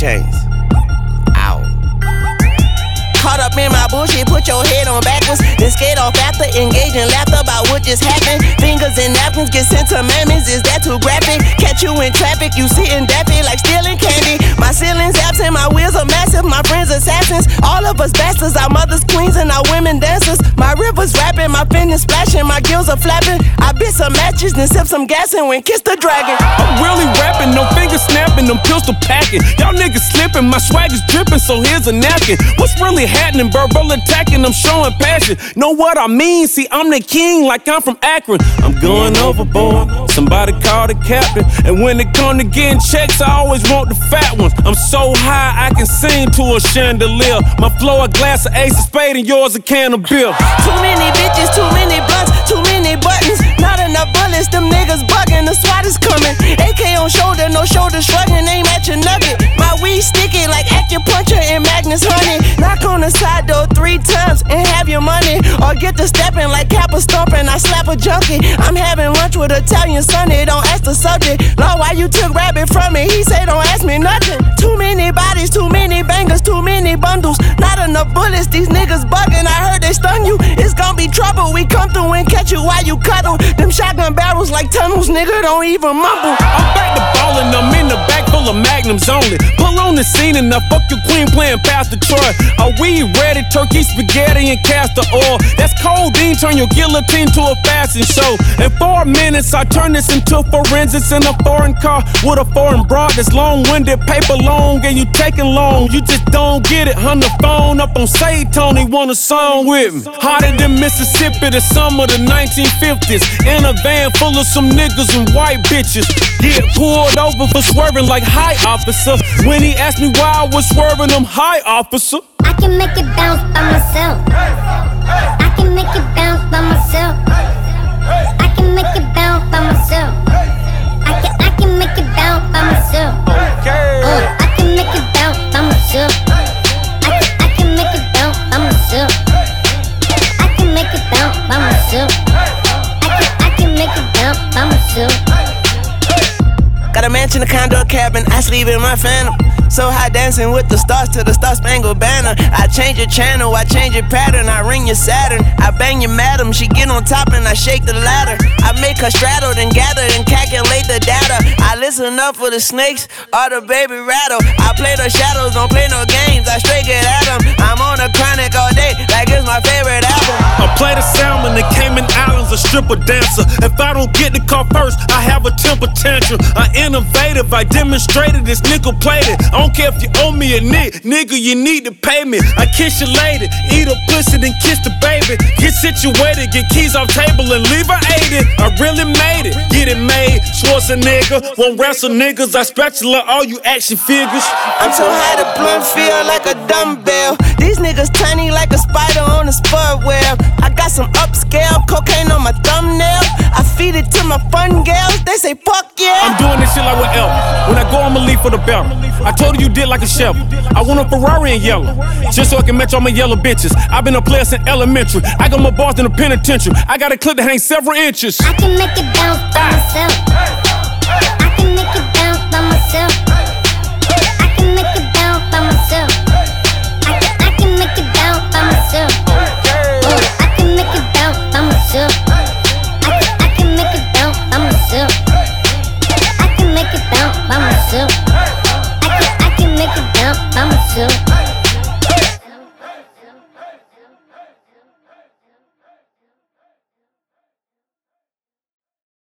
chains. Ow. Caught up in my bullshit, put your head on backwards. Then skate off after, engage in laughter about what just happened. Fingers and napkins get sent to mammies, is that too graphic? Catch you in traffic, you sitting daffy like stealing candy. My ceiling's absent, my wheels are massive, my friends assassins. All of us bastards, our mothers queens and our women dancers. My river's rapping, my fingers splashing, my gills are flapping. I bit some matches, then sip some gas and went kiss the dragon. I'm really rapping, no fingers snapping, them pistol packing. Y'all niggas slipping, my swag is dripping, so here's a napkin. What's really happening? Verbal attacking, I'm showing passion. Know what I mean? See, I'm the king like I'm from Akron. I'm going overboard, somebody call the captain. And when it come to getting checks, I always want the fat ones. I'm so high, I can sing to a chandelier. My flow a glass of Ace of Spade and yours a can of beer. Too many bitches, too many blunts, too many buttons. Not enough bullets, them niggas bugging, the SWAT is coming. AK on shoulder, no shoulder shrugging, aim at your nugget. My weed sticky like acupuncture and Magnus Honey. Knock on the side door 3 times and have your money. Or get to stepping like Kappa stomping, I slap a junkie. I'm having lunch with Italian Sonny, don't ask the subject. Lord, why you took rabbit from me? He said don't ask me nothing. Too many bodies, too many bangers, too many bundles. Not enough bullets, these niggas bugging, I heard they stun you. It's gonna be trouble, we come through and catch you while you cuddle. Them shotgun barrels like tunnels, nigga, don't even mumble. I'm back to ballin', I'm in the back full of magnums only. Pull on the scene and I fuck your queen playing Pastor Troy. Are we ready? Turkey, spaghetti, and castor oil. That's codeine, turn your guillotine to a fashion show. In 4 minutes, I turn this into forensics in a foreign car with a foreign broad that's long-winded, paper long, and you taking long. You just don't get it. On the phone up on Say Tony, want a song with me. Hotter than Mississippi, the summer of the 1950s. In a van full of some niggas and white bitches. Get pulled over for swerving like hi, officer. When he asked me why I was swerving, I'm hi, officer. I can make it bounce by myself. I can make it bounce by myself. I can make it bounce by myself. I can make it bounce by myself. I can make it bounce by myself. I can make it bounce by myself. I can make it bounce by myself. I can make it bounce by myself. Got a mansion, a condo, a cabin, I sleep in my phantom. So high dancing with the stars to the Star-Spangled Banner. I change your channel, I change your pattern, I ring your Saturn. I bang your madam, she get on top and I shake the ladder. I make her straddle, then gather, then calculate the data. I listen up for the snakes or the baby rattle. I play the shadows, don't play no games, I straight get at them. I'm on a chronic all day, like it's my favorite album. I play the salmon, the Cayman Islands, a stripper dancer. If I don't get the car first, I have a temper tantrum. I innovative, I demonstrated this nickel plated. I don't care if you owe me a nigga, you need to pay me. I kiss your lady, eat a pussy, then kiss the baby. Get situated, get keys off table and leave her aided. I really made it, get it made. Schwarzenegger, won't wrestle niggas. I spatula all you action figures. I'm so high the blunt feel like a dumbbell. These niggas tiny like a spider on a spud web. I got some upscale cocaine on my thumbnail. I feed it to my fun gals, they say fuck yeah. I'm doing this shit like with Elf. When I go, I'ma leave for the belt. I told her you did like a chef. I want a Ferrari in yellow, just so I can match all my yellow bitches. I've been a player since elementary. I got more bars than a penitentiary. I got a clip that hangs several inches. I can make it bounce by myself. I can make it bounce by myself. I can make it bounce by myself. I can make it bounce by myself.